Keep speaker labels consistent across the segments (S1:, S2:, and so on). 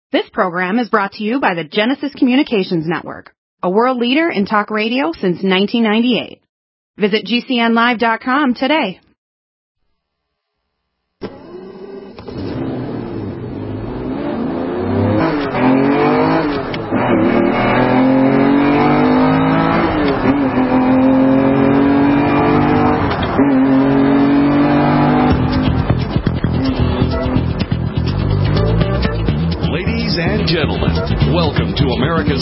S1: This program is brought to you by the Genesis Communications Network, a world leader in talk radio since 1998. Visit GCNlive.com today.
S2: And gentlemen, welcome to America's...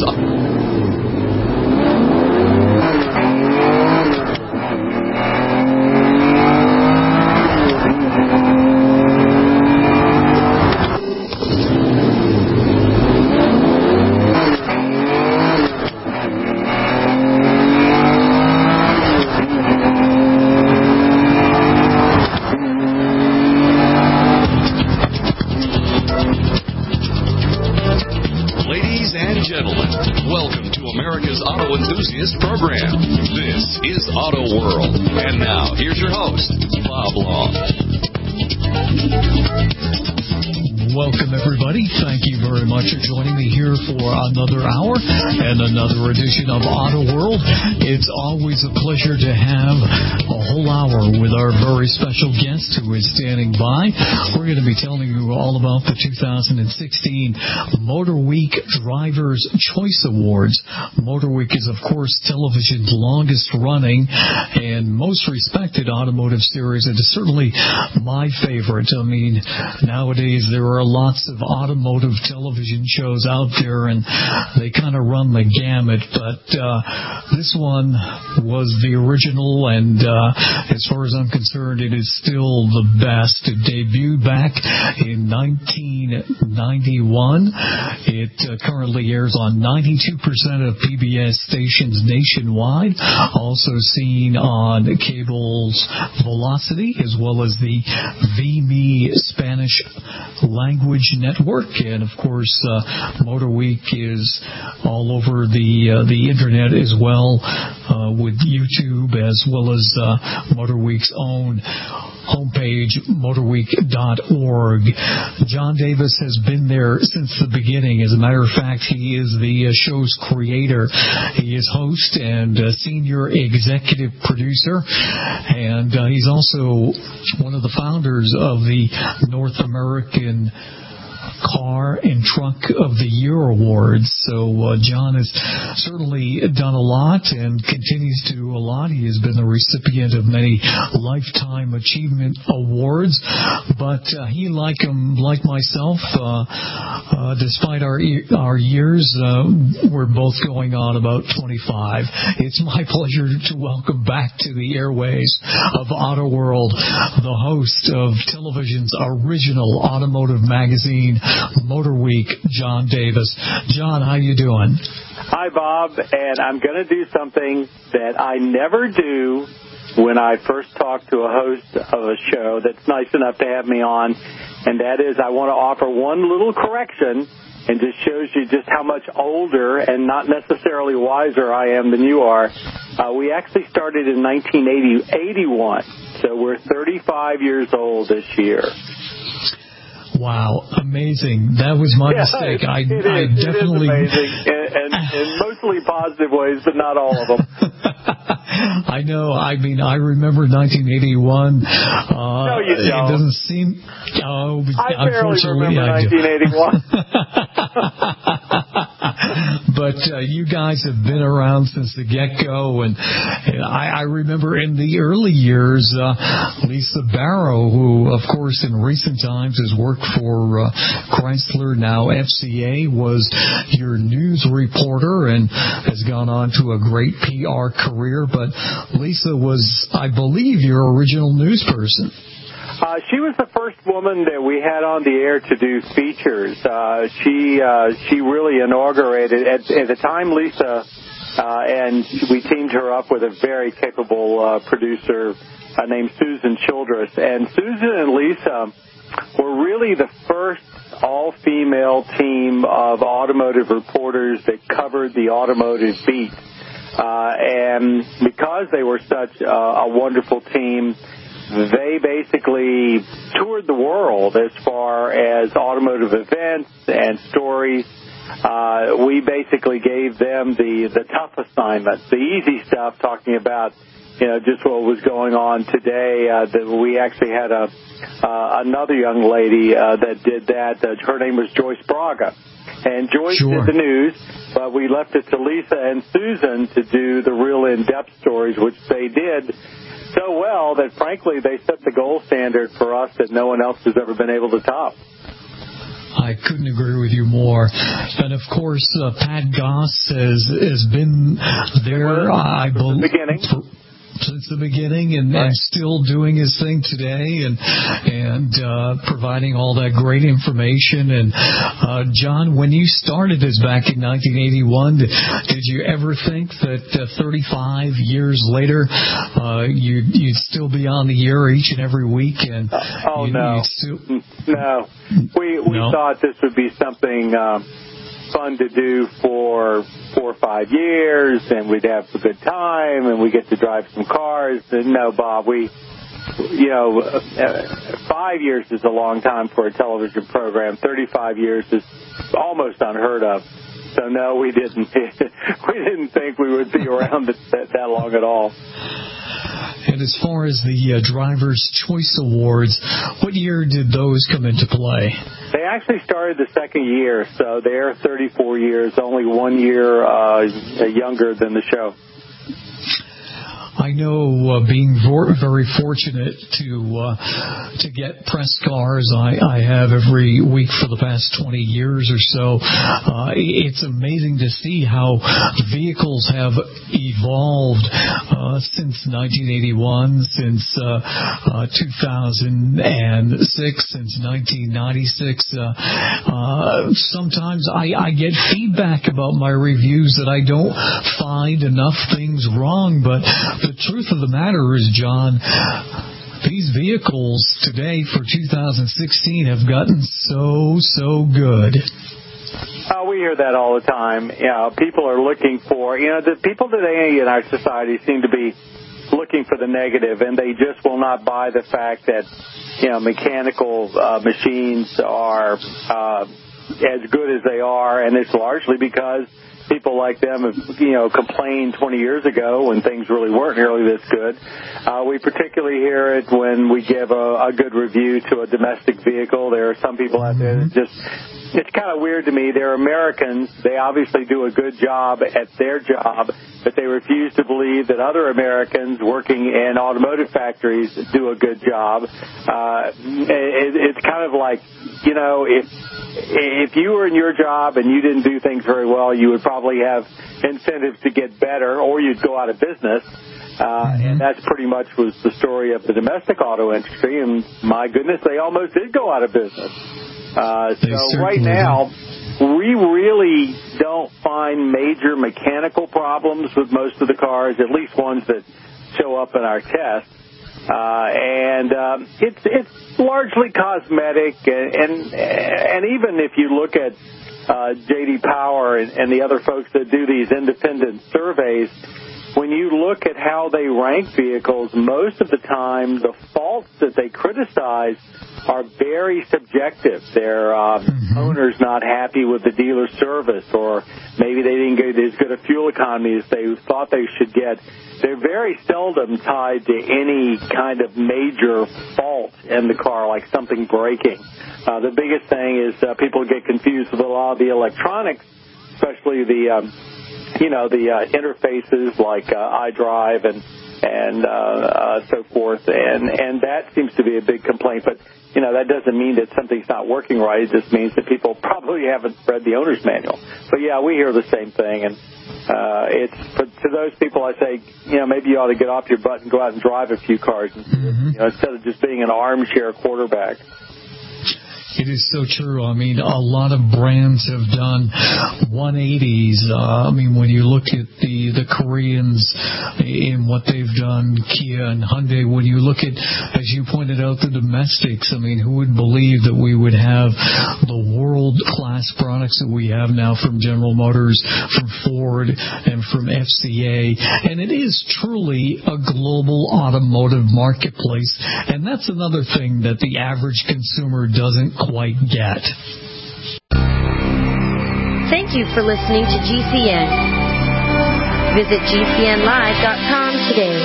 S2: program. This is Auto World. And now, here's your host, Bob Long.
S3: Welcome, everybody. Thank you very much for joining me here for another hour and another edition of Auto World. It's always a pleasure to have a whole hour with our very special guest who is standing by. We're going to be telling you all about the 2016 Motor Week Drivers' Choice Awards. Motor Week is, of course, television's longest running and most respected automotive series. It is certainly my favorite. I mean, nowadays there are lots of automotive television shows out there, and they kind of run the gamut, but this one was the original, and as far as I'm concerned, it is still the best. It debuted back in 1991. It currently airs on 92% of PBS stations nationwide, also seen on cable's Velocity, as well as the VME Spanish language network, and of course Motor Week is all over the internet as well, with YouTube as well as Motor Week's own homepage, motorweek.org. John Davis has been there since the beginning. As a matter of fact, he is the show's creator. He is host and senior executive producer, and he's also one of the founders of the North American Car and Truck of the Year Awards. So John has certainly done a lot and continues to do a lot. He has been the recipient of many Lifetime Achievement Awards, but he, like myself, despite our years, we're both going on about 25. It's my pleasure to welcome back to the airways of Auto World the host of television's original automotive magazine, Motor Week, John Davis. John, how you doing?
S4: Hi, Bob, and I'm going to do something that I never do when I first talk to a host of a show that's nice enough to have me on, and that is I want to offer one little correction, and just shows you just how much older and not necessarily wiser I am than you are. We actually started in 1981, so we're 35 years old this year.
S3: Wow, amazing. That was my mistake. I definitely...
S4: It is amazing, and in mostly positive ways, but not all of them.
S3: I know. I mean, I remember 1981.
S4: No, you don't.
S3: It doesn't seem... Oh,
S4: I barely remember 1981.
S3: But you guys have been around since the get-go, and I remember in the early years, Lisa Barrow, who, of course, in recent times has worked for Chrysler, now FCA, was your news reporter and has gone on to a great PR career. But Lisa was, I believe, your original news person.
S4: She was the first woman that we had on the air to do features. She really inaugurated, at the time, Lisa, and we teamed her up with a very capable producer named Susan Childress. And Susan and Lisa were really the first all-female team of automotive reporters that covered the automotive beat. And because they were such a wonderful team, they basically toured the world as far as automotive events and stories. We basically gave them the tough assignments, the easy stuff, talking about, just what was going on today. We actually had another young lady that did that. Her name was Joyce Braga. And Joyce did the news, but we left it to Lisa and Susan to do the real in-depth stories, which they did so well that, frankly, they set the gold standard for us that no one else has ever been able to top.
S3: I couldn't agree with you more. And, of course, Pat Goss has been there, I believe, since the beginning, and still doing his thing today, and providing all that great information. And John, when you started this back in 1981, did you ever think that 35 years later you'd still be on the air each and every week? And
S4: no. We thought this would be something fun to do for 4 or 5 years, and we'd have a good time, and we get to drive some cars. And no, Bob, 5 years is a long time for a television program. 35 years is almost unheard of. So no, we didn't think we would be around that long at all.
S3: And as far as the Driver's Choice Awards, what year did those come into play?
S4: They actually started the second year, so they're 34 years, only 1 year younger than the show.
S3: I know, being very fortunate to get press cars, I have every week for the past 20 years or so. It's amazing to see how vehicles have evolved since 1981, since 2006, since 1996. Sometimes I get feedback about my reviews that I don't find enough things wrong, but the truth of the matter is, John, these vehicles today for 2016 have gotten so good.
S4: We hear that all the time. People are looking for, the people today in our society seem to be looking for the negative, and they just will not buy the fact that, mechanical machines are as good as they are, and it's largely because people like them have, complained 20 years ago when things really weren't nearly this good. We particularly hear it when we give a good review to a domestic vehicle. There are some people out there that it's kind of weird to me. They're Americans. They obviously do a good job at their job, but they refuse to believe that other Americans working in automotive factories do a good job. It's kind of like, if you were in your job and you didn't do things very well, you would probably have incentives to get better, or you'd go out of business. And that's pretty much was the story of the domestic auto industry. And my goodness, they almost did go out of business. So right now, we really don't find major mechanical problems with most of the cars, at least ones that show up in our tests. And it's largely cosmetic, and even if you look at J.D. Power and the other folks that do these independent surveys, when you look at how they rank vehicles, most of the time the faults that they criticize are very subjective. Their owner's not happy with the dealer service, or maybe they didn't get as good a fuel economy as they thought they should get. They're very seldom tied to any kind of major fault in the car, like something breaking. The biggest thing is people get confused with a lot of the electronics, especially the interfaces like iDrive and so forth, and that seems to be a big complaint. But that doesn't mean that something's not working right. It just means that people probably haven't read the owner's manual. But yeah, we hear the same thing, and it's to those people I say, maybe you ought to get off your butt and go out and drive a few cars instead of just being an armchair quarterback.
S3: It is so true. I mean, a lot of brands have done 180s. I mean, when you look at the Koreans in what they've done, Kia and Hyundai, when you look at, as you pointed out, the domestics, I mean, who would believe that we would have the world-class products that we have now from General Motors, from Ford, and from FCA. And it is truly a global automotive marketplace. And that's another thing that the average consumer doesn't quite get.
S5: Thank you for listening to GCN. Visit GCNlive.com today.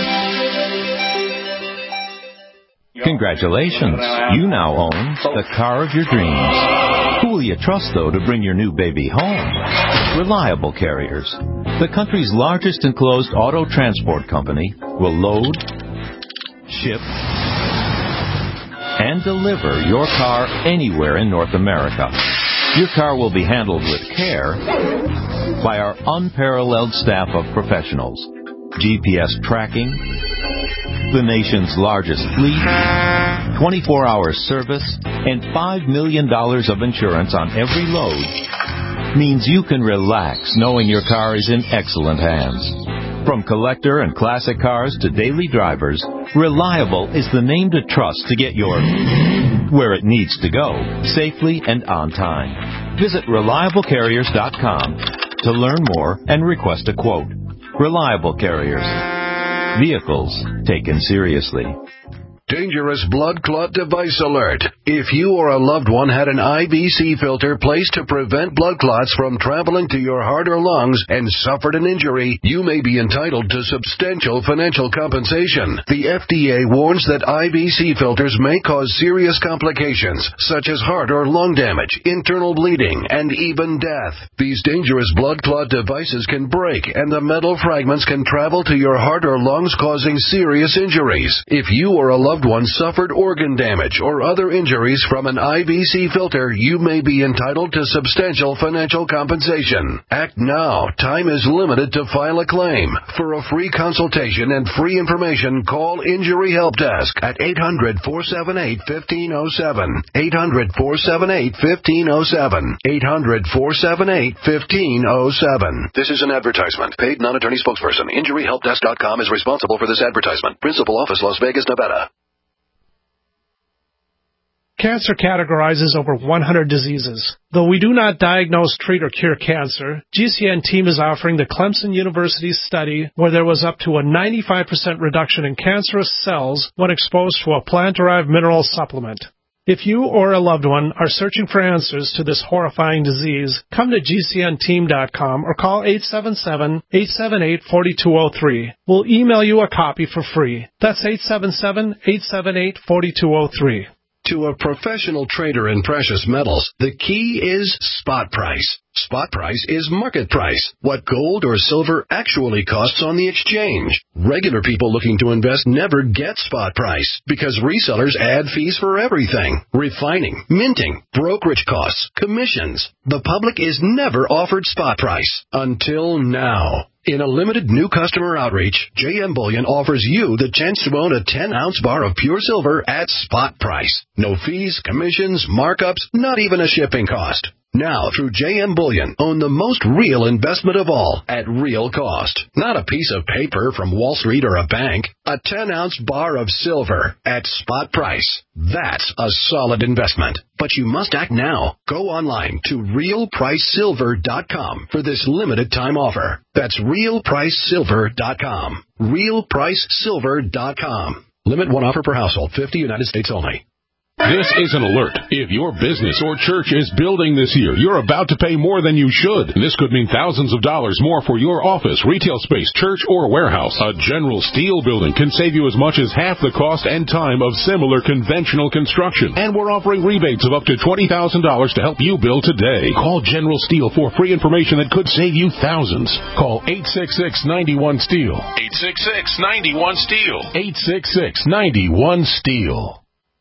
S6: Congratulations. You now own the car of your dreams. Who will you trust, though, to bring your new baby home? Reliable Carriers. The country's largest enclosed auto transport company will load, ship, and deliver your car anywhere in North America. Your car will be handled with care by our unparalleled staff of professionals. GPS tracking, the nation's largest fleet, 24-hour service, and $5 million of insurance on every load means you can relax knowing your car is in excellent hands. From collector and classic cars to daily drivers, Reliable is the name to trust to get your where it needs to go, safely and on time. Visit ReliableCarriers.com to learn more and request a quote. Reliable Carriers. Vehicles taken seriously.
S7: Dangerous blood clot device alert. If you or a loved one had an IVC filter placed to prevent blood clots from traveling to your heart or lungs and suffered an injury, you may be entitled to substantial financial compensation. The FDA warns that IVC filters may cause serious complications, such as heart or lung damage, internal bleeding, and even death. These dangerous blood clot devices can break, and the metal fragments can travel to your heart or lungs, causing serious injuries. If you or a loved one suffered organ damage or other injuries from an IVC filter, you may be entitled to substantial financial compensation. Act now. Time is limited to file a claim. For a free consultation and free information, call Injury Help Desk at 800-478-1507. 800-478-1507. 800-478-1507. This is an advertisement. Paid non-attorney spokesperson. InjuryHelpDesk.com is responsible for this advertisement. Principal office, Las Vegas, Nevada.
S8: Cancer categorizes over 100 diseases. Though we do not diagnose, treat, or cure cancer, GCN team is offering the Clemson University study where there was up to a 95% reduction in cancerous cells when exposed to a plant-derived mineral supplement. If you or a loved one are searching for answers to this horrifying disease, come to GCNteam.com or call 877-878-4203. We'll email you a copy for free. That's 877-878-4203.
S7: To a professional trader in precious metals, the key is spot price. Spot price is market price, what gold or silver actually costs on the exchange. Regular people looking to invest never get spot price because resellers add fees for everything. Refining, minting, brokerage costs, commissions. The public is never offered spot price until now. In a limited new customer outreach, JM Bullion offers you the chance to own a 10-ounce bar of pure silver at spot price. No fees, commissions, markups, not even a shipping cost. Now, through JM Bullion, own the most real investment of all at real cost. Not a piece of paper from Wall Street or a bank. A 10-ounce bar of silver at spot price. That's a solid investment. But you must act now. Go online to realpricesilver.com for this limited time offer. That's realpricesilver.com. realpricesilver.com. Limit one offer per household, 50 United States only.
S9: This is an alert. If your business or church is building this year, you're about to pay more than you should. This could mean thousands of dollars more for your office, retail space, church, or warehouse. A General Steel building can save you as much as half the cost and time of similar conventional construction. And we're offering rebates of up to $20,000 to help you build today. Call General Steel for free information that could save you thousands. Call 866-91-STEEL. 866-91-STEEL. 866-91-STEEL.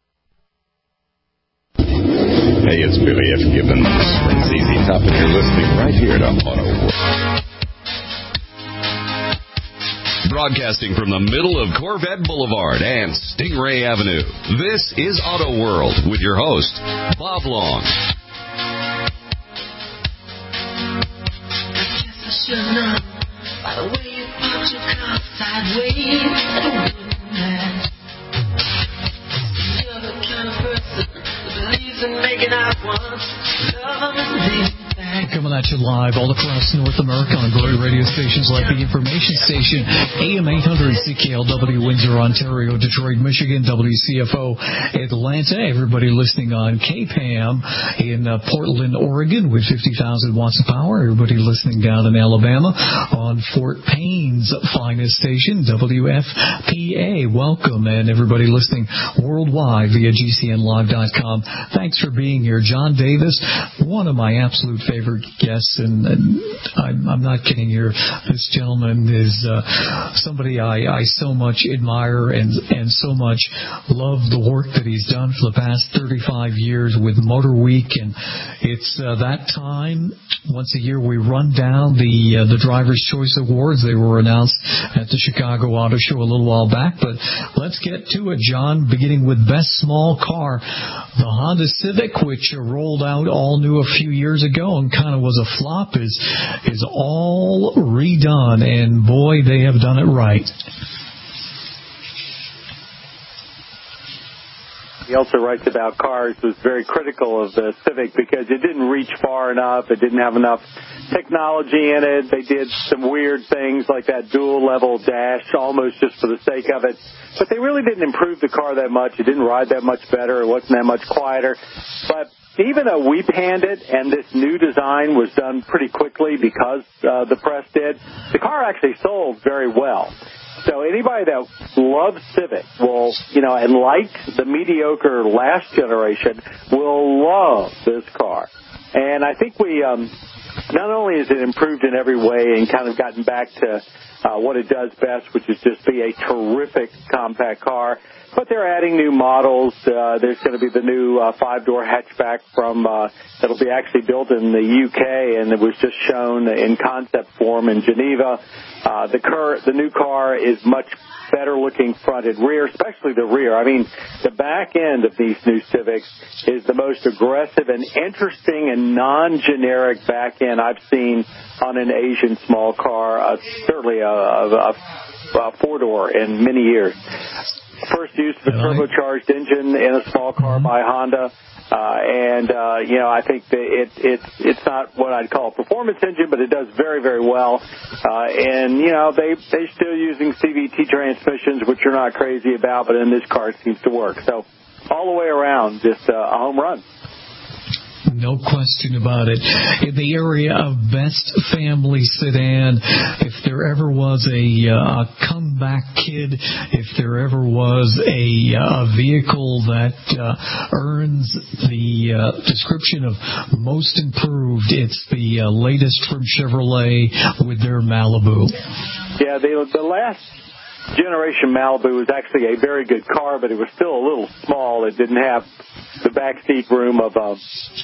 S10: Hey, it's Billy F. Gibbons from ZZ Top, and you're listening right here to Auto World.
S2: Broadcasting from the middle of Corvette Boulevard and Stingray Avenue, this is Auto World with your host, Bob Long.
S11: By the way you put your car sideways, you're the kind of person who believes in making out once. Love is
S3: Coming at you live all across North America on great radio stations like the information station AM 800 CKLW Windsor, Ontario, Detroit, Michigan, WCFO Atlanta. Everybody listening on KPAM in Portland, Oregon with 50,000 watts of power. Everybody listening down in Alabama on Fort Payne's finest station, WFPA. Welcome, and everybody listening worldwide via GCNlive.com. Thanks for being here. John Davis, one of my absolute favorite guests, and I'm not kidding here. This gentleman is somebody I so much admire and so much love the work that he's done for the past 35 years with Motor Week, and it's that time once a year we run down the Driver's Choice Awards. They were announced at the Chicago Auto Show a little while back, but let's get to it, John, beginning with Best Small Car. The Honda Civic, which rolled out all new a few years ago and kind of was a flop, is all redone, and boy, they have done it right.
S4: He also writes about cars, was very critical of the Civic because it didn't reach far enough. It didn't have enough technology in it. They did some weird things like that dual-level dash almost just for the sake of it. But they really didn't improve the car that much. It didn't ride that much better. It wasn't that much quieter. But even though we panned it and this new design was done pretty quickly because the press did, the car actually sold very well. So anybody that loves Civic and liked the mediocre last generation will love this car. And I think we, not only is it improved in every way and kind of gotten back to what it does best, which is just be a terrific compact car, but they're adding new models. There's going to be the new 5-door hatchback that'll be actually built in the UK, and it was just shown in concept form in Geneva. The new car is much better looking front and rear, especially the rear. I mean, the back end of these new Civics is the most aggressive and interesting and non-generic back end I've seen on an Asian small car, certainly a 4-door in many years. First use of a turbocharged engine in a small car by Honda. I think that it's not what I'd call a performance engine, but it does very, very well. They're still using CVT transmissions, which you're not crazy about, but in this car it seems to work. So all the way around, just a home run.
S3: No question about it. In the area of best family sedan, if there ever was a comeback kid, if there ever was a vehicle that earns the description of most improved, it's the latest from Chevrolet with their Malibu. Yeah,
S4: the last generation Malibu was actually a very good car, but it was still a little small. It didn't have the backseat room of a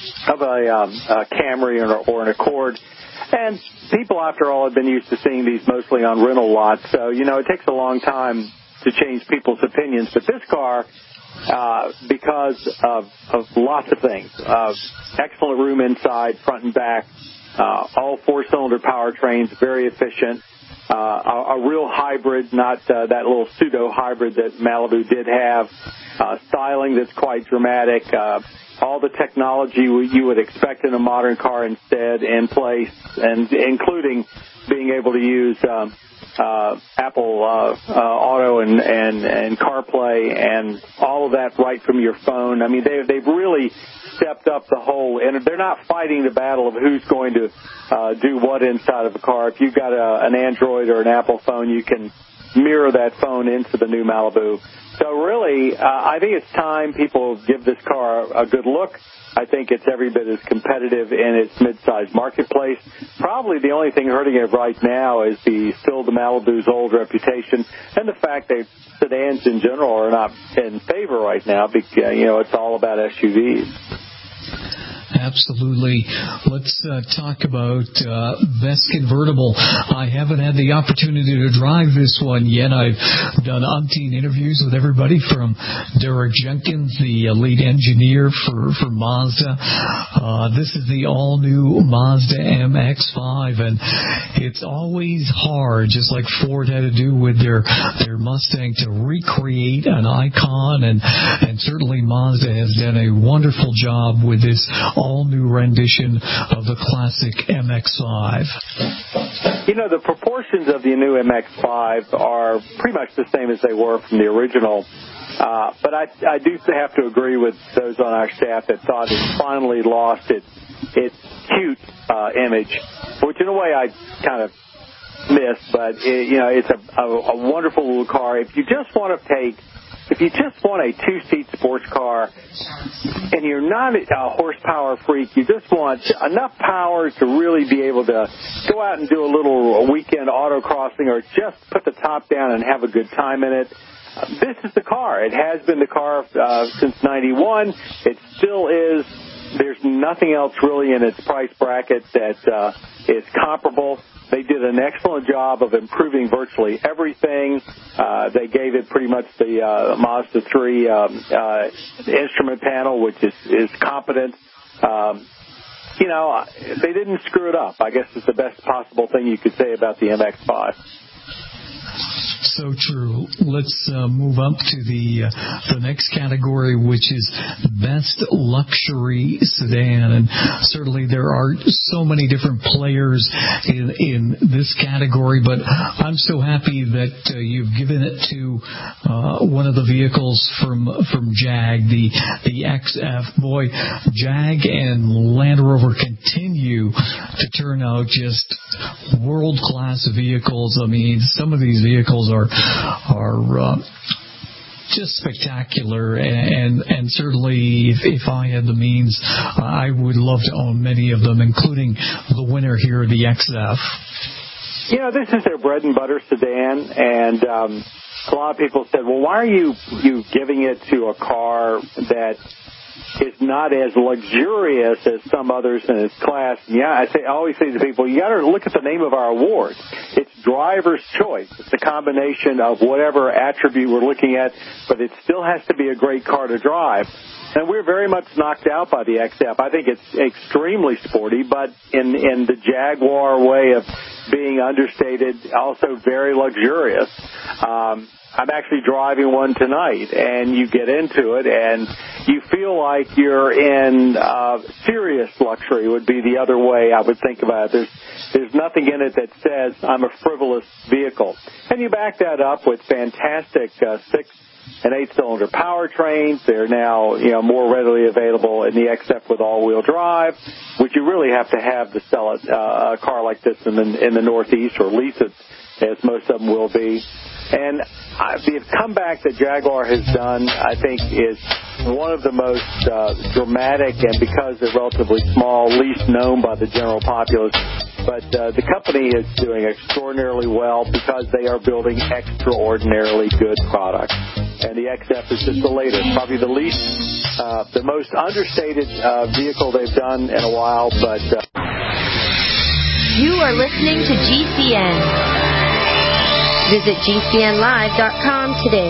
S4: Camry or an Accord. And people, after all, have been used to seeing these mostly on rental lots. So, it takes a long time to change people's opinions. But this car, because of lots of things, excellent room inside, front and back, all 4-cylinder powertrains, very efficient. A real hybrid, not that little pseudo-hybrid that Malibu did have. Styling that's quite dramatic. All the technology you would expect in a modern car instead in place, and including being able to use Apple Auto and CarPlay and all of that right from your phone. I mean, they've really stepped up the whole, and they're not fighting the battle of who's going to do what inside of a car. If you've got an Android or an Apple phone, you can mirror that phone into the new Malibu. So really, I think it's time people give this car a good look. I think it's every bit as competitive in its mid-sized marketplace. Probably the only thing hurting it right now is still the Malibu's old reputation and the fact that sedans in general are not in favor right now because, it's all about SUVs.
S3: Absolutely. Let's talk about Best Convertible. I haven't had the opportunity to drive this one yet. I've done umpteen interviews with everybody from Derek Jenkins, the lead engineer for Mazda. This is the all-new Mazda MX-5, and it's always hard, just like Ford had to do with their Mustang, to recreate an icon, and certainly Mazda has done a wonderful job with this all-new rendition of the classic MX-5.
S4: You know, the proportions of the new MX-5 are pretty much the same as they were from the original. But I do have to agree with those on our staff that thought it finally lost its cute image, which in a way I kind of miss. But it's a wonderful little car. If you just want a two-seat sports car, and you're not a horsepower freak, you just want enough power to really be able to go out and do a little weekend autocrossing, or just put the top down and have a good time in it, this is the car. It has been the car since '91. It still is. There's nothing else really in its price bracket that is comparable. They did an excellent job of improving virtually everything. They gave it pretty much the Mazda 3 instrument panel, which is competent. They didn't screw it up. I guess it's the best possible thing you could say about the MX-5.
S3: So true. Let's move up to the next category, which is Best Luxury Sedan. And certainly there are so many different players in this category, but I'm so happy that you've given it to one of the vehicles from Jag, the XF. Boy, Jag and Land Rover continue to turn out just world-class vehicles. I mean, some of these vehicles are just spectacular, and certainly if I had the means, I would love to own many of them, including the winner here, the XF.
S4: This is their bread and butter sedan, and a lot of people said, well, why are you giving it to a car that is not as luxurious as some others in its class? Yeah, I always say to people, you got to look at the name of our award. It's driver's choice. It's a combination of whatever attribute we're looking at, but it still has to be a great car to drive. And we're very much knocked out by the XF. I think it's extremely sporty, but in the Jaguar way of being understated, also very luxurious. I'm actually driving one tonight, and you get into it, and you feel like you're in serious luxury would be the other way I would think about it. There's nothing in it that says I'm a frivolous vehicle. And you back that up with fantastic 6 and 8-cylinder powertrains. They're now more readily available in the XF with all-wheel drive, which you really have to have to sell a car like this in the Northeast, or lease it, as most of them will be. And the comeback that Jaguar has done, I think, is one of the most dramatic, and because they're relatively small, least known by the general populace. But the company is doing extraordinarily well because they are building extraordinarily good products. And the XF is just the latest, probably the most understated vehicle they've done in a while. But
S5: you are listening to GCN. Visit GCNlive.com today.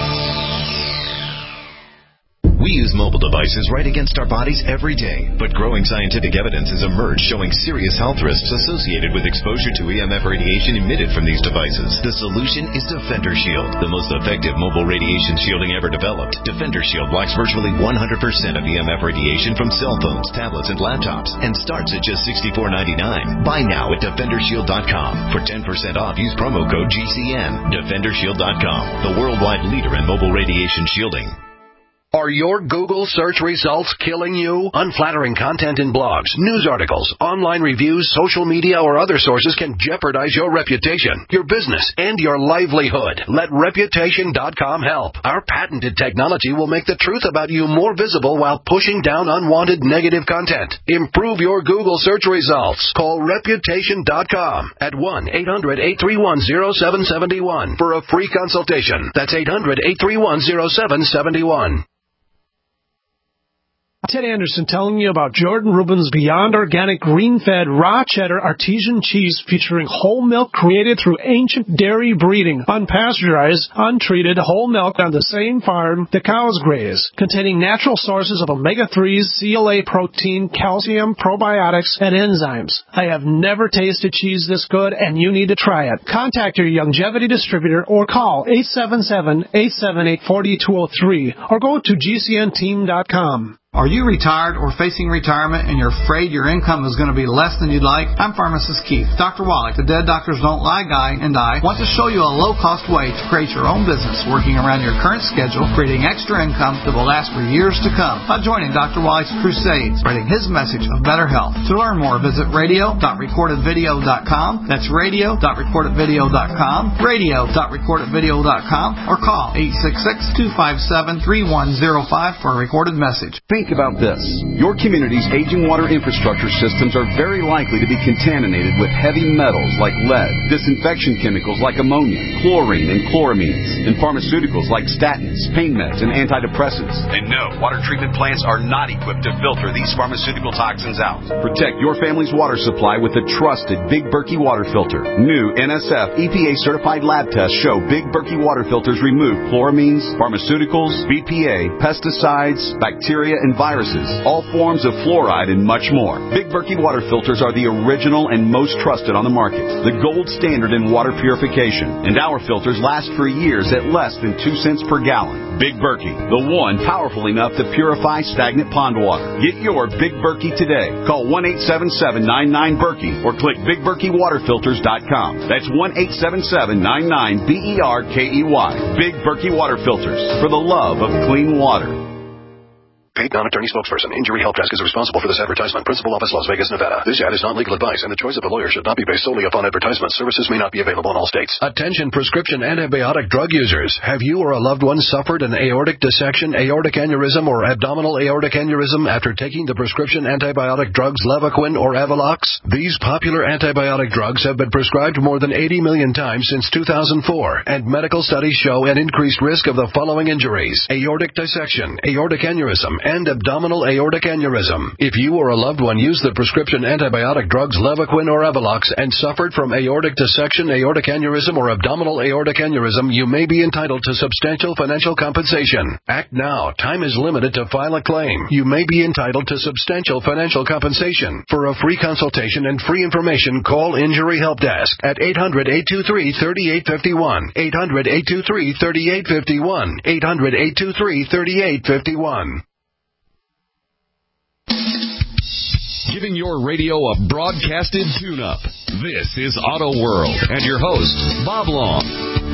S12: We use mobile devices right against our bodies every day, but growing scientific evidence has emerged showing serious health risks associated with exposure to EMF radiation emitted from these devices. The solution is Defender Shield, the most effective mobile radiation shielding ever developed. Defender Shield blocks virtually 100% of EMF radiation from cell phones, tablets, and laptops, and starts at just $64.99. Buy now at DefenderShield.com. For 10% off, use promo code GCN. DefenderShield.com, the worldwide leader in mobile radiation shielding.
S7: Are your Google search results killing you? Unflattering content in blogs, news articles, online reviews, social media, or other sources can jeopardize your reputation, your business, and your livelihood. Let Reputation.com help. Our patented technology will make the truth about you more visible while pushing down unwanted negative content. Improve your Google search results. Call Reputation.com at 1-800-831-0771 for a free consultation. That's 800-831-0771.
S8: Ted Anderson telling you about Jordan Rubin's Beyond Organic Green-Fed Raw Cheddar Artesian Cheese featuring whole milk created through ancient dairy breeding, unpasteurized, untreated whole milk on the same farm the cows graze, containing natural sources of omega-3s, CLA protein, calcium, probiotics, and enzymes. I have never tasted cheese this good, and you need to try it. Contact your Youngevity distributor or call 877-878-4203 or go to gcnteam.com.
S13: Are you retired or facing retirement and you're afraid your income is going to be less than you'd like? I'm Pharmacist Keith. Dr. Wallach, the Dead Doctors Don't Lie guy, and I want to show you a low-cost way to create your own business working around your current schedule, creating extra income that will last for years to come by joining Dr. Wallach's crusade, spreading his message of better health. To learn more, visit radio.recordedvideo.com. That's radio.recordedvideo.com, radio.recordedvideo.com, or call 866-257-3105 for a recorded message.
S14: Think about this. Your community's aging water infrastructure systems are very likely to be contaminated with heavy metals like lead, disinfection chemicals like ammonia, chlorine and chloramines, and pharmaceuticals like statins, pain meds, and antidepressants.
S15: And no, water treatment plants are not equipped to filter these pharmaceutical toxins out.
S14: Protect your family's water supply with the trusted Big Berkey water filter. New NSF EPA-certified lab tests show Big Berkey water filters remove chloramines, pharmaceuticals, BPA, pesticides, bacteria, and viruses, all forms of fluoride, and much more. Big Berkey water filters are the original and most trusted on the market, the gold standard in water purification, and our filters last for years at less than 2 cents per gallon. Big Berkey, the one powerful enough to purify stagnant pond water. Get your Big Berkey today. Call 1-877-99-BERKEY or click BigBerkeyWaterFilters.com. That's 1-877-99-BERKEY. Big Berkey Water Filters, for the love of clean water.
S7: Paid non-attorney spokesperson. Injury Help Desk is responsible for this advertisement. Principal office, Las Vegas, Nevada. This ad is not legal advice, and the choice of a lawyer should not be based solely upon advertisement. Services may not be available in all states. Attention prescription antibiotic drug users. Have you or a loved one suffered an aortic dissection, aortic aneurysm, or abdominal aortic aneurysm after taking the prescription antibiotic drugs Levaquin or Avelox? These popular antibiotic drugs have been prescribed more than 80 million times since 2004, and medical studies show an increased risk of the following injuries: aortic dissection, aortic aneurysm, and abdominal aortic aneurysm. If you or a loved one used the prescription antibiotic drugs Levaquin or Avelox and suffered from aortic dissection, aortic aneurysm, or abdominal aortic aneurysm, you may be entitled to substantial financial compensation. Act now. Time is limited to file a claim. You may be entitled to substantial financial compensation. For a free consultation and free information, call Injury Help Desk at 800-823-3851, 800-823-3851, 800-823-3851.
S2: Giving your radio a broadcasted tune-up. This is Auto World and your host, Bob Long.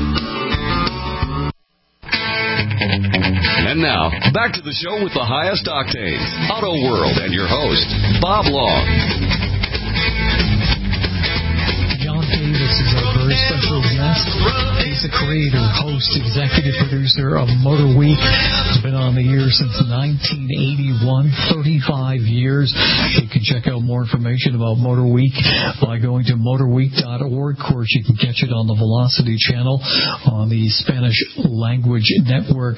S2: And now, back to the show with the highest octanes. Auto World and your host, Bob Long.
S3: John Davis is our very special guest. He's the creator, host, executive producer of Motor Week. He's been on the air since 1981, 35 years. You can check out more information about Motor Week by going to motorweek.org. Of course, you can catch it on the Velocity channel on the Spanish language network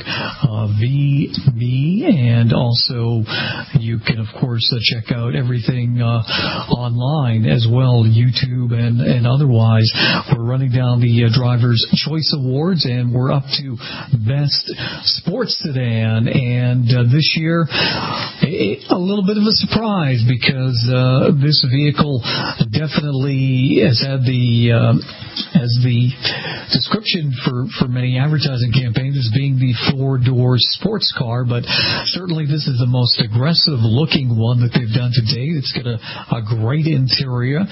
S3: VB, and also you can, of course, check out everything online as well, YouTube and otherwise. We're running down the Driver's Choice Awards, and we're up to Best Sports Sedan. And this year, a little bit of a surprise because this vehicle definitely has had the description for many advertising campaigns as being the four-door sports car, but certainly this is the most aggressive-looking one that they've done to date. It's got a great interior.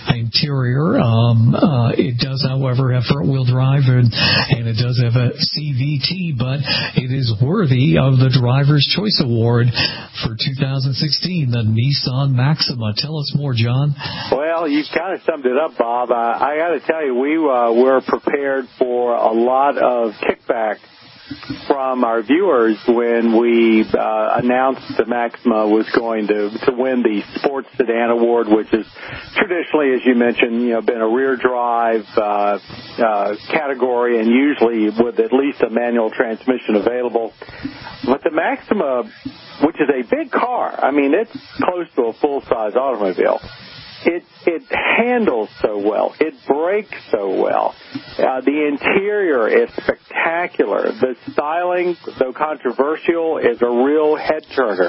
S3: It does, however, have front-wheel drive, and it does have a CVT, but it is worthy of the Driver's Choice Award for 2016, the Nissan Maxima. Tell us more, John.
S4: Well, you kind of summed it up, Bob. I got to tell you, we were prepared for a lot of kickback from our viewers when we announced the Maxima was going to win the Sports Sedan Award, which is traditionally, as you mentioned, been a rear drive category, and usually with at least a manual transmission available. But the Maxima which is a big car. I mean, it's close to a full-size automobile. It handles so well. It brakes so well. The interior is spectacular. The styling, though controversial, is a real head-turner.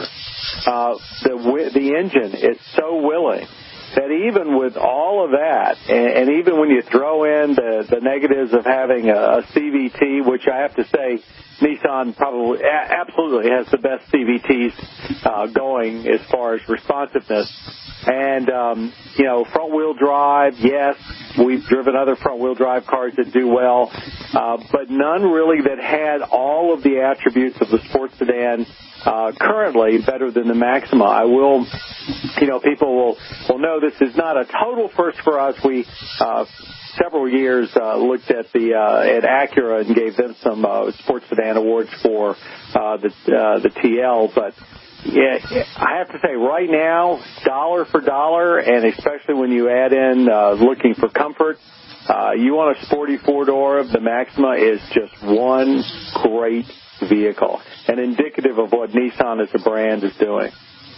S4: The engine is so willing that even with all of that, and even when you throw in the negatives of having a CVT, which I have to say Nissan probably absolutely has the best CVTs going as far as responsiveness. And, front-wheel drive, yes, we've driven other front-wheel drive cars that do well, but none really that had all of the attributes of the sports sedan currently better than the Maxima. I will, people will know this is not a total first for us. We several years looked at at Acura and gave them some sports sedan awards for the TL, but yeah, I have to say right now, dollar for dollar, and especially when you add in looking for comfort, you want a sporty four-door. The Maxima is just one great vehicle and indicative of what Nissan as a brand is doing.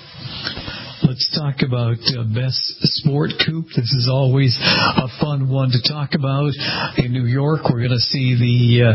S3: Let's talk about Best Sport Coupe. This is always a fun one to talk about. In New York, we're going to see the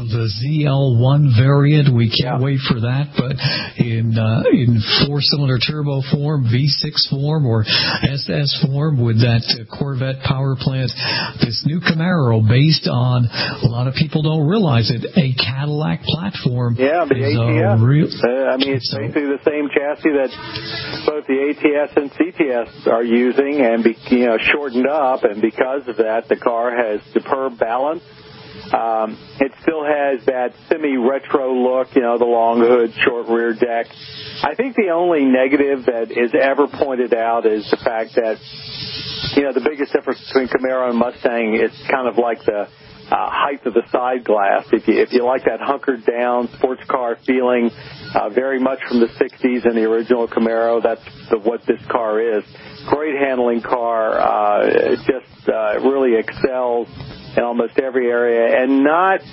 S3: ZL1 variant. We can't wait for that. But in four-cylinder turbo form, V6 form, or SS form with that Corvette power plant, this new Camaro, based on, a lot of people don't realize it, a Cadillac platform.
S4: Yeah, the ATS. It's basically the same chassis that both the ATS and CTS are using, and shortened up, and because of that, the car has superb balance. It still has that semi-retro look, the long hood, short rear deck. I think the only negative that is ever pointed out is the fact that, the biggest difference between Camaro and Mustang is kind of like the height of the side glass. If you like that hunkered down sports car feeling, very much from the 60s and the original Camaro, that's what this car is. Great handling car, really excels in almost every area, and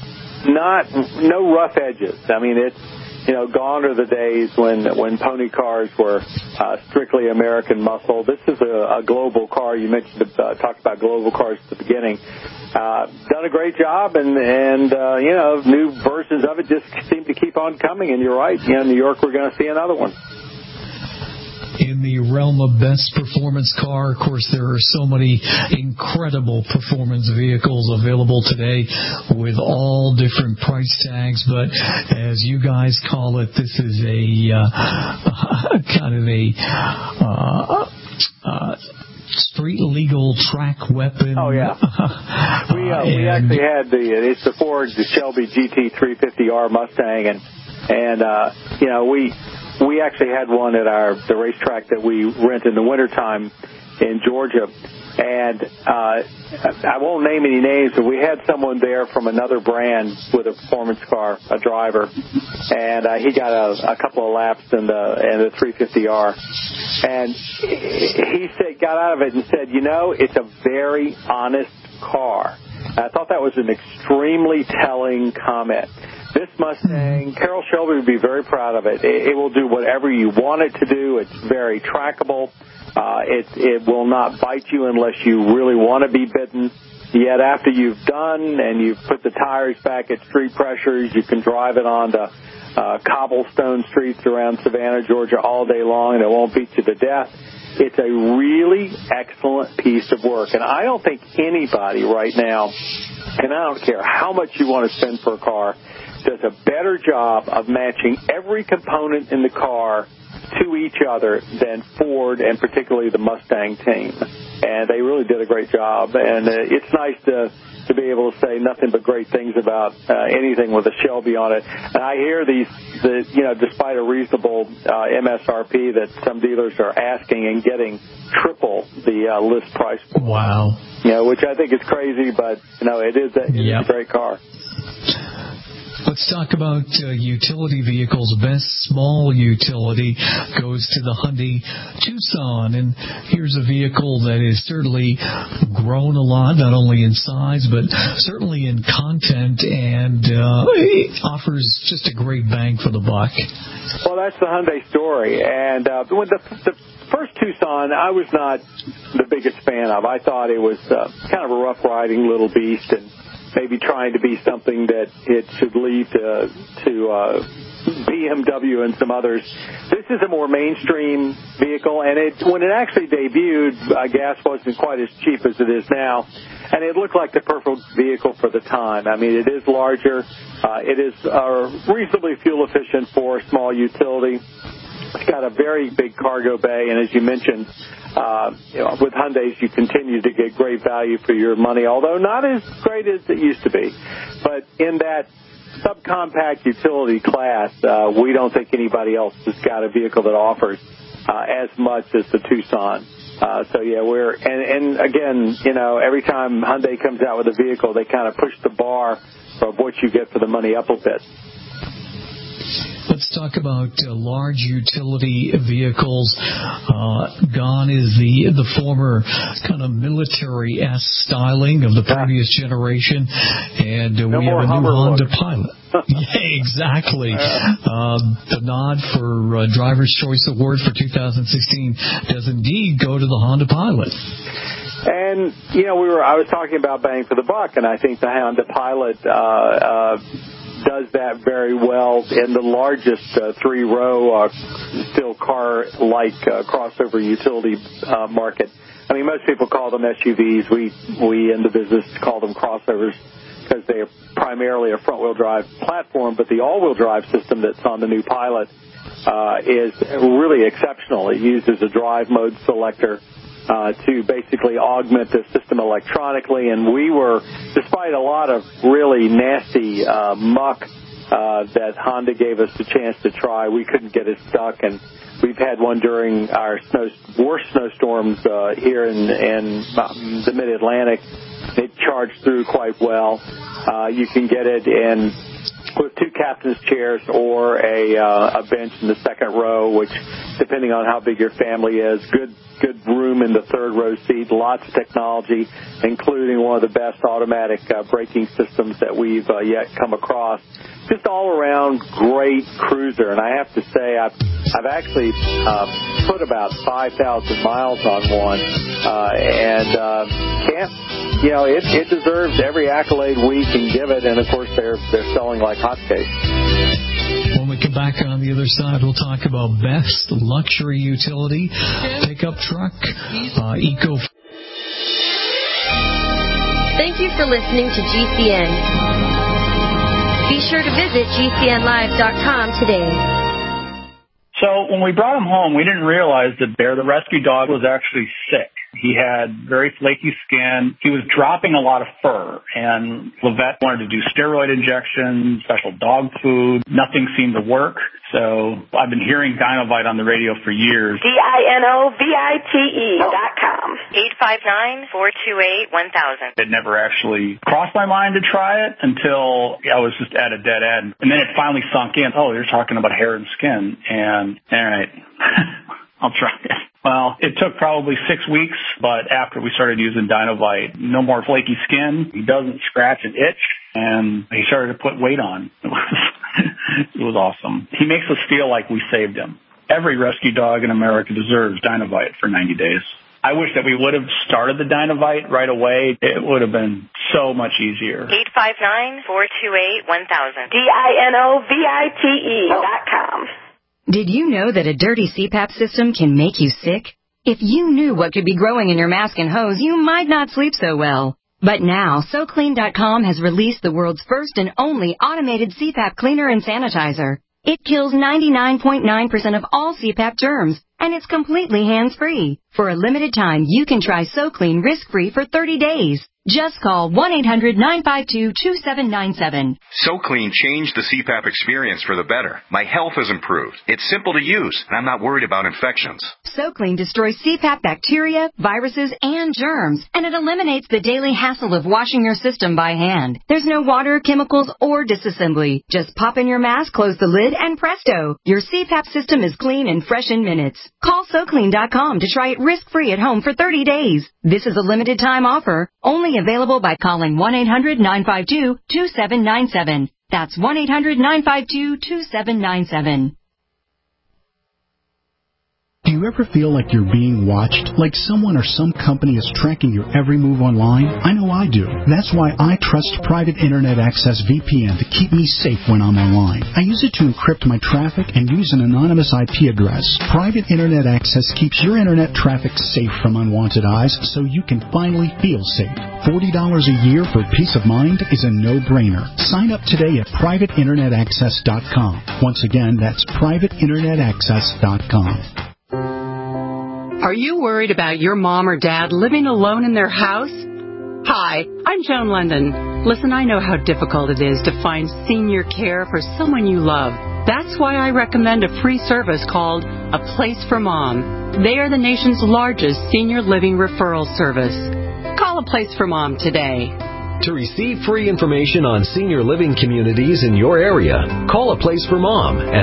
S4: no rough edges. I mean, it's gone are the days when pony cars were strictly American muscle. This is a global car. You mentioned talked about global cars at the beginning. Done a great job, and new versions of it just seem to keep on coming. And you're right, in New York we're going to see another one.
S3: In the realm of best performance car, of course, there are so many incredible performance vehicles available today with all different price tags. But as you guys call it, this is a kind of a street legal track weapon. Oh yeah,
S4: we actually had it's the Ford Shelby GT350R Mustang, and we actually had one at the racetrack that we rent in the wintertime in Georgia. And I won't name any names, but we had someone there from another brand with a performance car, a driver, and he got a couple of laps in the 350R. And he got out of it and said, it's a very honest car. I thought that was an extremely telling comment. This Mustang, Carroll Shelby would be very proud of it. It will do whatever you want it to do. It's very trackable. It will not bite you unless you really want to be bitten. Yet after you've done and you've put the tires back at street pressures, you can drive it onto cobblestone streets around Savannah, Georgia all day long, and it won't beat you to death. It's a really excellent piece of work. And I don't think anybody right now, and I don't care how much you want to spend for a car, does a better job of matching every component in the car to each other than Ford, and particularly the Mustang team. And they really did a great job. And it's nice to be able to say nothing but great things about anything with a Shelby on it. And I hear despite a reasonable MSRP, that some dealers are asking and getting triple the list price.
S3: Wow.
S4: Which I think is crazy, but it is a great car.
S3: Let's talk about utility vehicles. Best small utility goes to the Hyundai Tucson. And here's a vehicle that has certainly grown a lot, not only in size, but certainly in content, and offers just a great bang for the buck.
S4: Well, that's the Hyundai story. And when the first Tucson, I was not the biggest fan of. I thought it was kind of a rough-riding little beast, and maybe trying to be something that it should lead to BMW and some others. This is a more mainstream vehicle, and when it actually debuted, gas wasn't quite as cheap as it is now, and it looked like the perfect vehicle for the time. I mean, it is larger. It is reasonably fuel efficient for a small utility. It's got a very big cargo bay, and as you mentioned, with Hyundais, you continue to get great value for your money, although not as great as it used to be. But in that subcompact utility class, we don't think anybody else has got a vehicle that offers as much as the Tucson. So yeah, and again, every time Hyundai comes out with a vehicle, they kind of push the bar of what you get for the money up a bit.
S3: Let's talk about large utility vehicles. Gone is the former kind of military-esque styling of the previous generation, and we have a new Honda Pilot. Yeah, exactly. The nod for Driver's Choice Award for 2016 does indeed go to the Honda Pilot.
S4: And I was talking about bang for the buck, and I think the Honda Pilot does that very well in the largest three-row still car-like crossover utility market. I mean, most people call them SUVs. We in the business call them crossovers because they are primarily a front-wheel drive platform, but the all-wheel drive system that's on the new Pilot is really exceptional. It uses a drive mode selector to basically augment the system electronically, and we were, despite a lot of really nasty muck that Honda gave us the chance to try, we couldn't get it stuck, and we've had one during our worst snowstorms here in the Mid-Atlantic. It charged through quite well. You can get it in with two captain's chairs or a bench in the second row, which, depending on how big your family is, good room in the third row seat, lots of technology, including one of the best automatic braking systems that we've yet come across. Just all around great cruiser, and I have to say I've actually put about 5,000 miles on one, and it deserves every accolade we can give it, and of course they're selling like hotcakes.
S3: When we come back on the other side, we'll talk about best luxury utility, pickup truck, eco.
S5: Thank you for listening to GCN. Be sure to visit GCNlive.com today.
S16: So when we brought him home, we didn't realize that Bear, the rescue dog, was actually sick. He had very flaky skin. He was dropping a lot of fur, and Levette wanted to do steroid injections, special dog food. Nothing seemed to work. So I've been hearing Dinovite on the radio for years.
S17: DINOVITE.com. 859-428-1000.
S16: It never actually crossed my mind to try it until I was just at a dead end. And then it finally sunk in. Oh, you're talking about hair and skin. And, all right, I'll try it. Well, it took probably 6 weeks, but after we started using Dinovite, no more flaky skin. He doesn't scratch and itch, and he started to put weight on. It was awesome. He makes us feel like we saved him. Every rescue dog in America deserves Dinovite for 90 days. I wish that we would have started the Dinovite right away. It would have been so much easier.
S17: 859-428-1000. DINOVITE.com.
S18: Did you know that a dirty CPAP system can make you sick? If you knew what could be growing in your mask and hose, you might not sleep so well. But now, SoClean.com has released the world's first and only automated CPAP cleaner and sanitizer. It kills 99.9% of all CPAP germs, and it's completely hands-free. For a limited time, you can try SoClean risk-free for 30 days. Just call 1-800-952-2797.
S17: SoClean changed the CPAP experience for the better. My health has improved. It's simple to use, and I'm not worried about infections.
S18: SoClean destroys CPAP bacteria, viruses, and germs, and it eliminates the daily hassle of washing your system by hand. There's no water, chemicals, or disassembly. Just pop in your mask, close the lid, and presto! Your CPAP system is clean and fresh in minutes. Call SoClean.com to try it risk-free at home for 30 days. This is a limited-time offer, only available by calling 1-800-952-2797. That's 1-800-952-2797.
S19: Do you ever feel like you're being watched? Like someone or some company is tracking your every move online? I know I do. That's why I trust Private Internet Access VPN to keep me safe when I'm online. I use it to encrypt my traffic and use an anonymous IP address. Private Internet Access keeps your internet traffic safe from unwanted eyes so you can finally feel safe. $40 a year for peace of mind is a no-brainer. Sign up today at privateinternetaccess.com. Once again, that's privateinternetaccess.com.
S1: Are you worried about your mom or dad living alone in their house? Hi, I'm Joan London. Listen, I know how difficult it is to find senior care for someone you love. That's why I recommend a free service called A Place for Mom. They are the nation's largest senior living referral service. Call A Place for Mom today.
S20: To receive free information on senior living communities in your area, call A Place for Mom at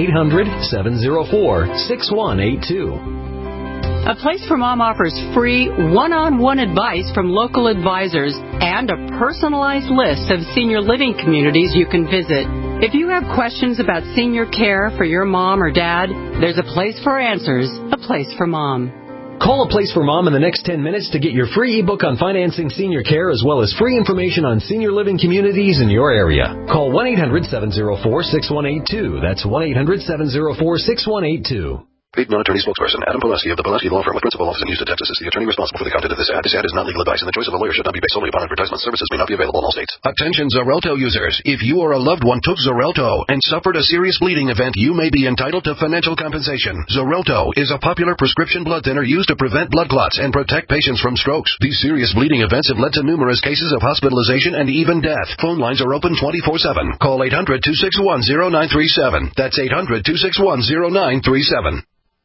S20: 1-800-704-6182.
S1: A Place for Mom offers free one-on-one advice from local advisors and a personalized list of senior living communities you can visit. If you have questions about senior care for your mom or dad, there's a place for answers, A Place for Mom.
S20: Call A Place for Mom in the next 10 minutes to get your free ebook on financing senior care as well as free information on senior living communities in your area. Call 1-800-704-6182. That's 1-800-704-6182.
S7: Paid non-attorney spokesperson Adam Pulaski of the Pulaski Law Firm with principal office in Houston, Texas is the attorney responsible for the content of this ad. This ad is not legal advice, and the choice of a lawyer should not be based solely upon advertisement. Services may not be available in all states. Attention Xarelto users. If you or a loved one took Xarelto and suffered a serious bleeding event, you may be entitled to financial compensation. Xarelto is a popular prescription blood thinner used to prevent blood clots and protect patients from strokes. These serious bleeding events have led to numerous cases of hospitalization and even death. Phone lines are open 24/7. Call 800-261-0937. That's 800-261-0937.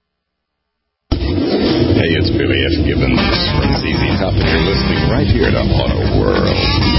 S10: Hey, it's Billy F. Gibbons from ZZ Top, and you're listening right here to Auto World.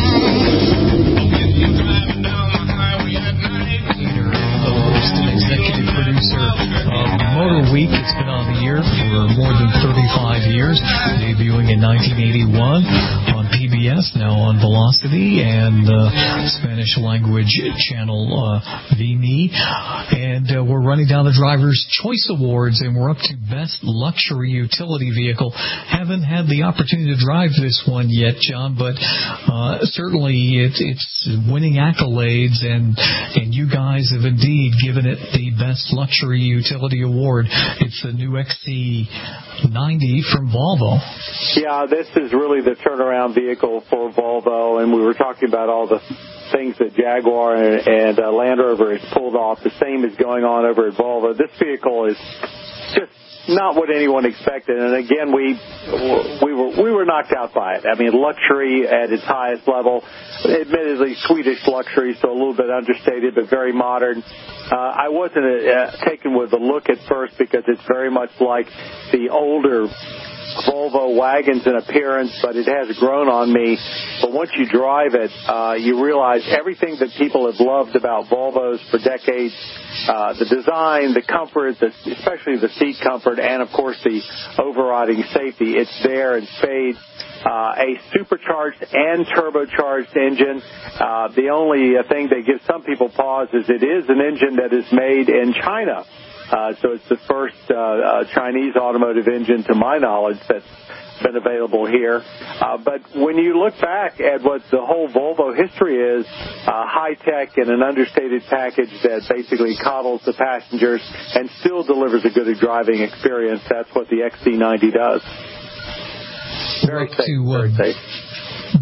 S3: Executive producer of Motor Week. It's been on the air for more than 35 years, debuting in 1981 on PBS, now on Velocity, and Spanish language channel VME. And we're running down the Driver's Choice Awards, and we're up to Best Luxury Utility Vehicle. Haven't had the opportunity to drive this one yet, John, but certainly it's winning accolades, and you guys have indeed given it the Best Luxury Utility Award. It's the new XC90 from Volvo.
S4: Yeah, this is really the turnaround vehicle for Volvo, and we were talking about all the things that Jaguar and Land Rover has pulled off. The same is going on over at Volvo. This vehicle is just not what anyone expected, and again, we were knocked out by it. I mean, luxury at its highest level, admittedly Swedish luxury, so a little bit understated, but very modern. I wasn't taken with the look at first because it's very much like the older Volvo wagons in appearance, but it has grown on me. But once you drive it, you realize everything that people have loved about Volvos for decades, the design, the comfort, especially the seat comfort, and, of course, the overriding safety. It's there in spades. A supercharged and turbocharged engine. The only thing that gives some people pause is it is an engine that is made in China. So it's the first Chinese automotive engine, to my knowledge, that's been available here. But when you look back at what the whole Volvo history is, high-tech and an understated package that basically coddles the passengers and still delivers a good driving experience, that's what the XC90 does. Very safe.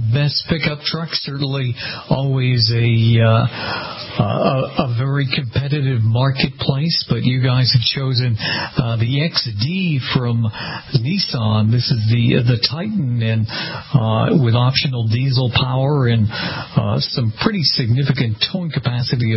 S3: best pickup truck. Certainly always a very competitive marketplace, but you guys have chosen the XD from Nissan. This is the Titan, and with optional diesel power and some pretty significant towing capacity of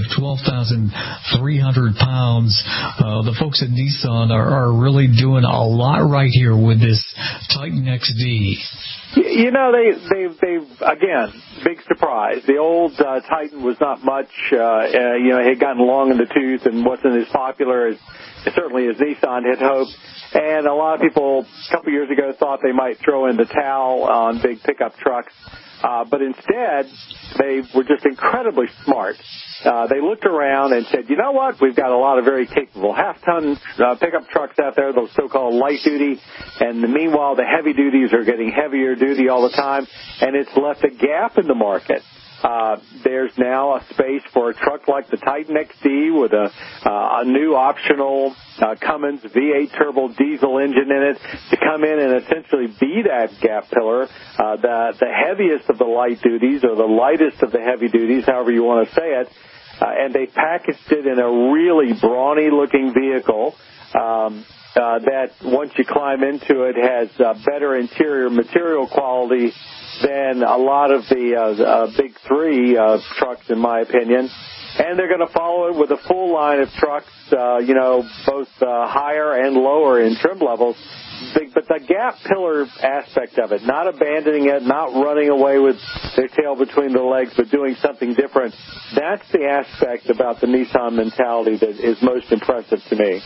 S3: 12,300 pounds. The folks at Nissan are really doing a lot right here with this Titan XD.
S4: You know, they've again, big surprise. The old Titan was not much, it had gotten long in the tooth and wasn't as popular as certainly as Nissan had hoped. And a lot of people a couple years ago thought they might throw in the towel on big pickup trucks. But instead, they were just incredibly smart. They looked around and said, you know what, we've got a lot of very capable half-ton pickup trucks out there, those so-called light-duty, and meanwhile the heavy-duties are getting heavier duty all the time, and it's left a gap in the market. There's now a space for a truck like the Titan XD with a new optional Cummins V8 turbo diesel engine in it to come in and essentially be that gap pillar, the heaviest of the light duties or the lightest of the heavy duties, however you want to say it. And they packaged it in a really brawny-looking vehicle that, once you climb into it, has better interior material quality than a lot of the big three trucks, in my opinion. And they're going to follow it with a full line of trucks, both higher and lower in trim levels. But the gap pillar aspect of it, not abandoning it, not running away with their tail between the legs, but doing something different, that's the aspect about the Nissan mentality that is most impressive to me.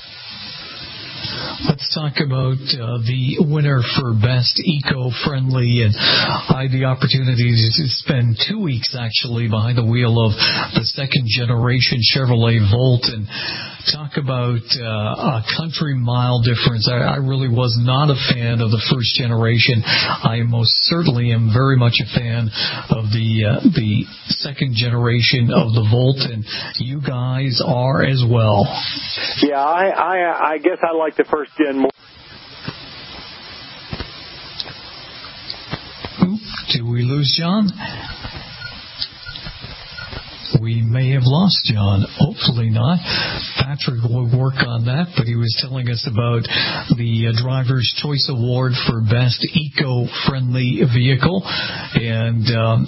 S3: Let's talk about the winner for Best Eco-Friendly. And I had the opportunity to spend 2 weeks, actually, behind the wheel of the second-generation Chevrolet Volt and talk about a country mile difference. I really was not a fan of the first generation. I most certainly am very much a fan of the second generation of the Volt, and you guys are as well.
S4: Yeah, I guess I like the first gen more.
S3: Did we lose John? We may have lost John. Hopefully not. Patrick will work on that, but he was telling us about the Driver's Choice Award for Best Eco-Friendly Vehicle. And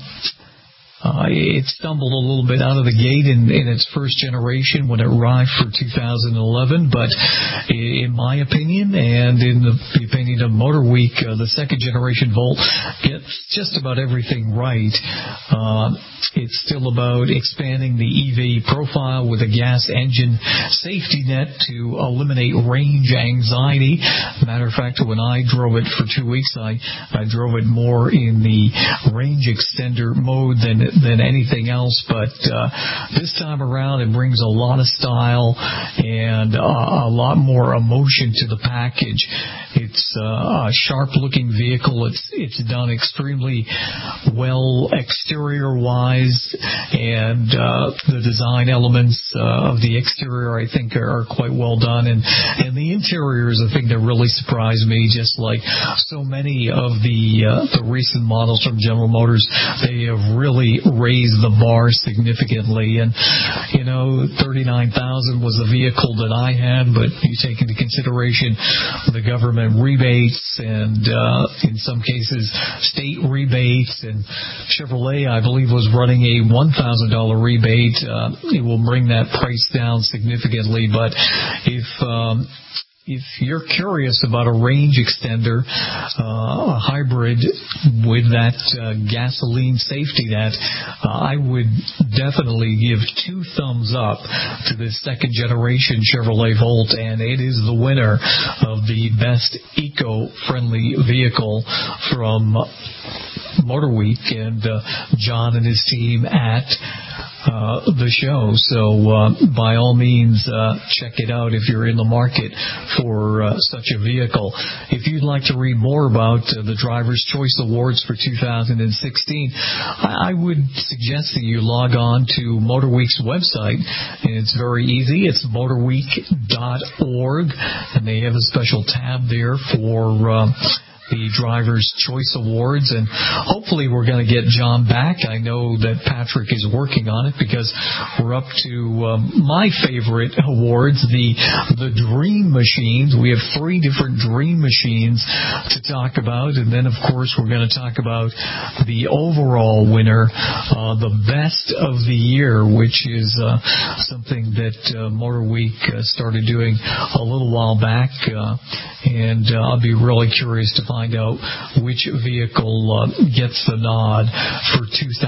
S3: it stumbled a little bit out of the gate in its first generation when it arrived for 2011, but in my opinion and in the opinion of Motor Week, the second generation Volt gets just about everything right. It's still about expanding the EV profile with a gas engine safety net to eliminate range anxiety. Matter of fact, when I drove it for 2 weeks, I drove it more in the range extender mode than anything else, but this time around it brings a lot of style and a lot more emotion to the package. It's a sharp-looking vehicle. It's done extremely well exterior-wise, and the design elements of the exterior, I think, are quite well done, and the interior is the thing that really surprised me. Just like so many of the recent models from General Motors, they have really raised the bar significantly, and 39,000 was the vehicle that I had, but you take into consideration the government rebates and in some cases state rebates, and Chevrolet, I believe, was running a $1,000 rebate. It will bring that price down significantly, but if you're curious about a range extender, a hybrid with that gasoline safety net, I would definitely give 2 thumbs up to this second generation Chevrolet Volt, and it is the winner of the Best Eco-Friendly Vehicle from Motor Week and John and his team at the show. So by all means, check it out if you're in the market for such a vehicle. If you'd like to read more about the Driver's Choice Awards for 2016, I would suggest that you log on to Motor Week's website, and it's very easy. It's motorweek.org, and they have a special tab there for the Driver's Choice Awards, and hopefully we're going to get John back. I know that Patrick is working on it because we're up to my favorite awards, the Dream Machines. We have 3 different Dream Machines to talk about, and then, of course, we're going to talk about the overall winner, the Best of the Year, which is something that Motor Week started doing a little while back, and I'll be really curious to find out which vehicle gets the nod for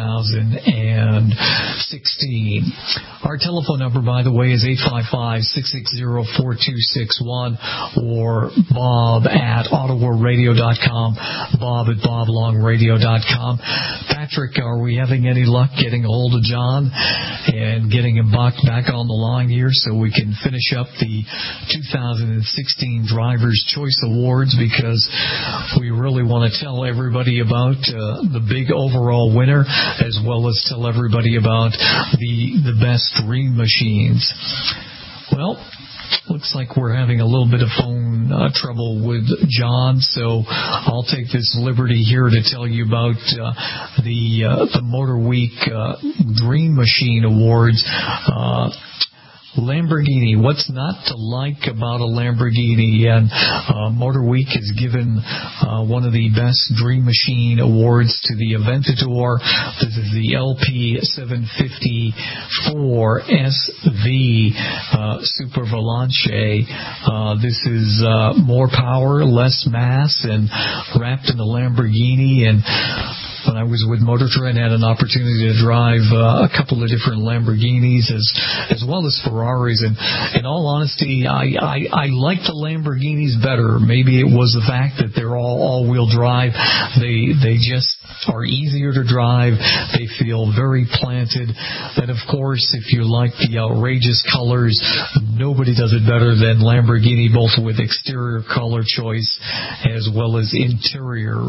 S3: 2016. Our telephone number, by the way, is 855-660-4261 or Bob at AutoWorldRadio.com, Bob at BobLongRadio.com. Patrick, are we having any luck getting a hold of John and getting him back on the line here so we can finish up the 2016 Driver's Choice Awards, because we really want to tell everybody about the big overall winner, as well as tell everybody about the best Dream Machines. Well, looks like we're having a little bit of phone trouble with John, so I'll take this liberty here to tell you about the Motor Week Dream Machine Awards. Lamborghini, what's not to like about a Lamborghini? And Motor Week has given one of the best Dream Machine awards to the Aventador. This is the LP754 SV Super Volante. This is more power, less mass, and wrapped in a Lamborghini. And when I was with Motor Trend, I had an opportunity to drive a couple of different Lamborghinis as well as Ferraris. And in all honesty, I like the Lamborghinis better. Maybe it was the fact that they're all-wheel drive. They just are easier to drive. They feel very planted. And, of course, if you like the outrageous colors, nobody does it better than Lamborghini, both with exterior color choice as well as interior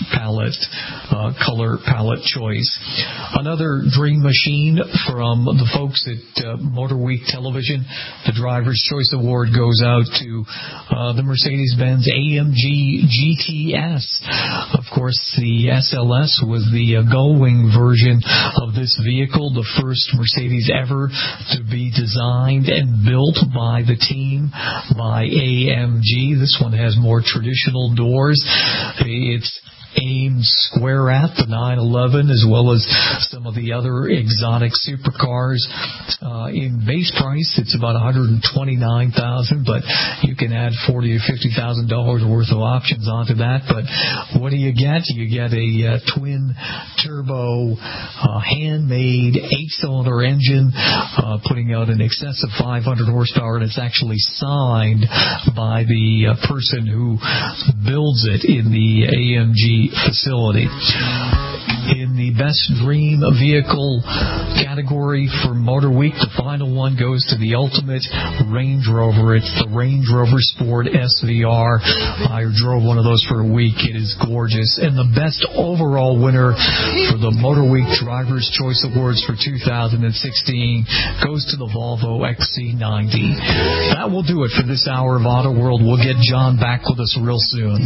S3: color palette choice. Another Dream Machine from the folks at Motor Week Television. The Driver's Choice Award goes out to the Mercedes-Benz AMG GTS. Of course, the SLS was the gull-wing version of this vehicle, the first Mercedes ever to be designed and built by the team, by AMG. This one has more traditional doors. It's aimed square at the 911 as well as some of the other exotic supercars. In base price, it's about $129,000, but you can add $40,000 to $50,000 worth of options onto that. But what do you get? You get a twin turbo, handmade 8-cylinder engine, putting out in excess of 500 horsepower, and it's actually signed by the person who builds it in the AMG facility. In the Best Dream Vehicle category for Motor Week, the final one goes to the ultimate Range Rover. It's the Range Rover Sport SVR. I drove one of those for a week. It is gorgeous. And the best overall winner for the Motor Week Driver's Choice Awards for 2016 goes to the Volvo XC90. That will do it for this hour of Auto World. We'll get John back with us real soon.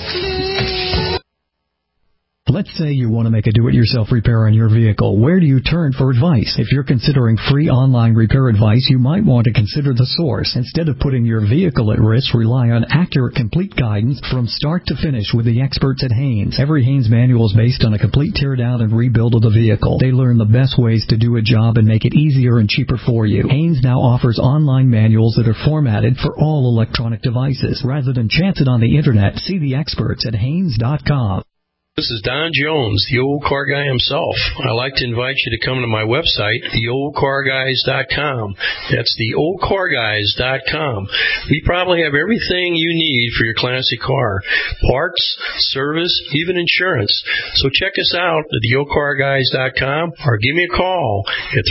S21: Let's say you want to make a do-it-yourself repair on your vehicle. Where do you turn for advice? If you're considering free online repair advice, you might want to consider The Source. Instead of putting your vehicle at risk, rely on accurate, complete guidance from start to finish with the experts at Haynes. Every Haynes manual is based on a complete teardown and rebuild of the vehicle. They learn the best ways to do a job and make it easier and cheaper for you. Haynes now offers online manuals that are formatted for all electronic devices. Rather than chance it on the internet, see the experts at Haynes.com.
S22: This is Don Jones, the old car guy himself. I'd like to invite you to come to my website, theoldcarguys.com. That's theoldcarguys.com. We probably have everything you need for your classic car. Parts, service, even insurance. So check us out at theoldcarguys.com or give me a call at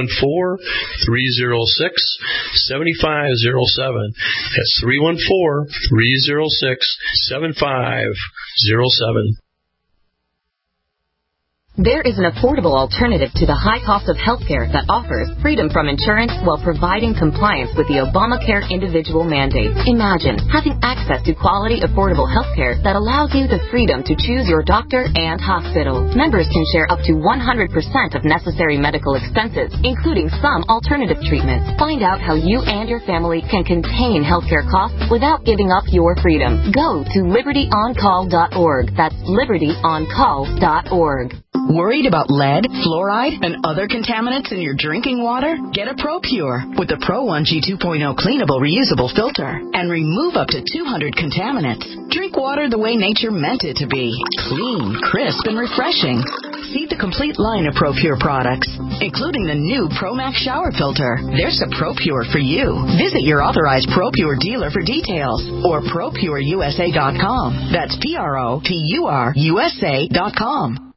S22: 314-306-7507. That's 314-306-7507.
S18: There is an affordable alternative to the high cost of healthcare that offers freedom from insurance while providing compliance with the Obamacare individual mandate. Imagine having access to quality, affordable healthcare that allows you the freedom to choose your doctor and hospital. Members can share up to 100% of necessary medical expenses, including some alternative treatments. Find out how you and your family can contain healthcare costs without giving up your freedom. Go to libertyoncall.org. That's libertyoncall.org.
S6: Worried about lead, fluoride, and other contaminants in your drinking water? Get a ProPure with the Pro 1G 2.0 cleanable reusable filter and remove up to 200 contaminants. Drink water the way nature meant it to be. Clean, crisp, and refreshing. See the complete line of ProPure products, including the new ProMax shower filter. There's a ProPure for you. Visit your authorized ProPure dealer for details or ProPureUSA.com. That's ProPureUSA.com.